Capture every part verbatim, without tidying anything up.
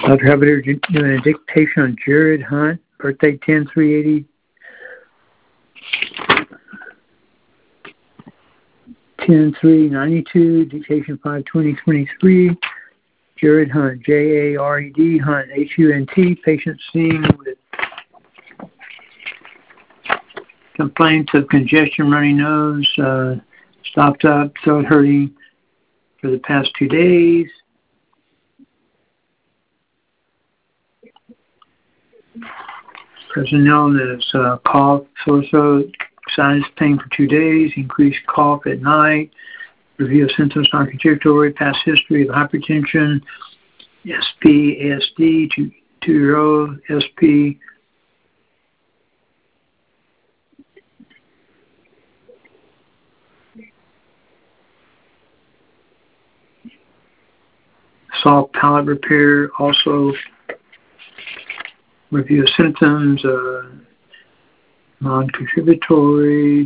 Doctor Halberdier doing a dictation on Jared Hunt, birthday ten three eighty. ten three ninety-two, dictation five twenty twenty-three. Jared Hunt, J A R E D, Hunt, H U N T, patient seen with complaints of congestion, runny nose, uh, stopped up, throat hurting for the past two days. Present illness, uh, cough, sore throat, sinus pain for two days, increased cough at night, review of symptoms non-contributory, past history of hypertension, S P, A S D, two, two-year-old, S P, soft palate repair, also review of symptoms, uh, non-contributory,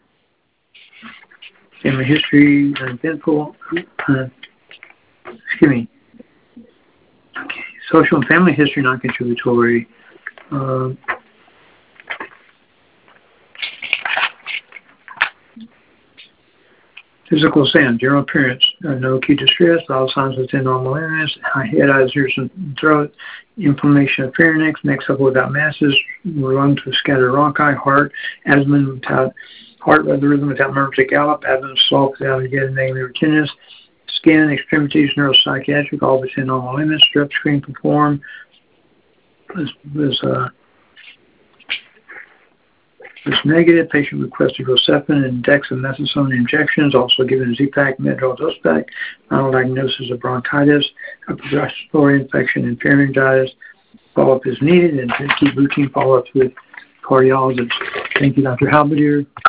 family history, uneventful, uh, excuse me, okay, social and family history, non-contributory, uh, physical exam, general appearance, uh, no acute distress, all signs within normal limits, high head, eyes, ears, and throat, inflammation of pharynx, neck supple without masses, lungs with scattered rhonchi, heart, abdomen without, heart rhythm without murmur to gallop, abdomen soft without again negative tinnitus, skin, extremities, neuropsychiatric, all within normal limits, strep screen performed, was, was uh, was negative. Patient requested Rocephin and dexamethasone injections, also given Z-Pak, Medrol, Dose-Pak. Final diagnosis of bronchitis, upper respiratory infection, and pharyngitis. Follow-up is needed, and to keep routine follow-ups with cardiologists. Thank you, Doctor Halberdier.